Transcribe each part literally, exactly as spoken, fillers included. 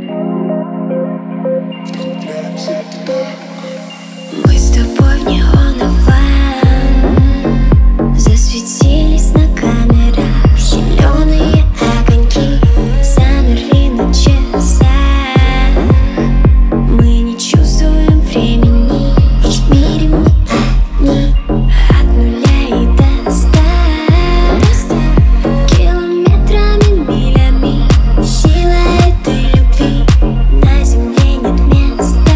Мы с тобой в неоновом засветились на камерах. Зеленые огоньки замерли на часах. Мы не чувствуем времени, ведь в мире мы одни. От нуля и до ста, километрами, милями. Сила этой любви, на земле нет места,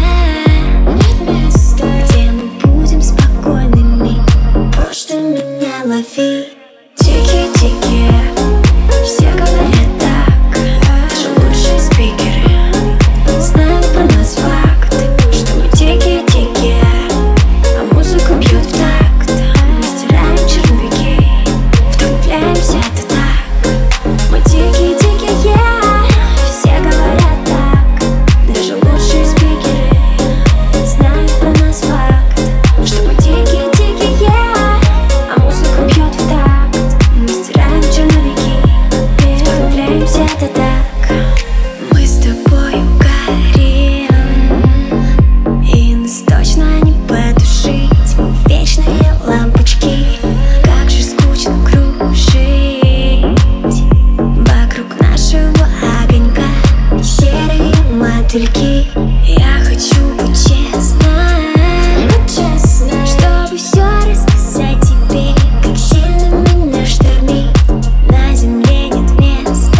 где мы будем спокойными. Просто меня лови. Тики-тики, все говорят так, даже лучшие спикеры знают про нас факт, что мы тики-тики, а музыка бьет в такт. Мы стираем черновики, вдохновляемся, это так. Мы тики-тики, все говорят так, даже лучшие спикеры знают про нас факт, что мы тики-тики, а музыка бьет в такт. Мы стираем черновики, вдохновляемся, это так. Мы с тобою горим, и нас точно не потушить. Мы вечные лампочки, как же скучно кружить вокруг нашего огонька. Серые мотыльки. Я хочу быть честна, чтобы все рассказать тебе, как сильно меня штормит. На земле нет места,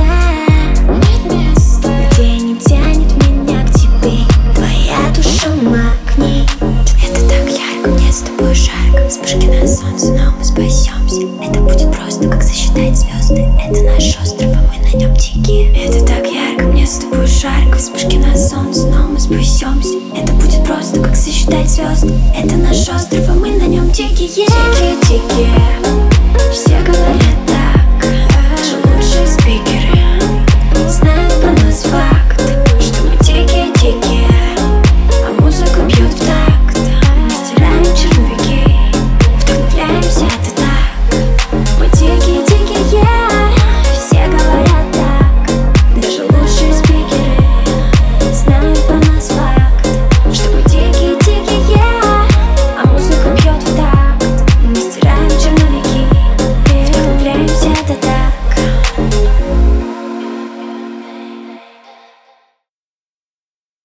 где не тянет меня к тебе твоя душа магнит. Это так ярко, мне с тобой жарко. Вспышки на солнце, но мы спасемся. Это будет просто, как сосчитать звезды. Это наш остров, а мы на нем дикие. Это так ярко, мне с тобой жарко. Вспышки на солнце, но мы спасемся. Это будет просто, как сосчитать звезды. Это наш остров, а мы на нем дикие. Тики-тики, все говорят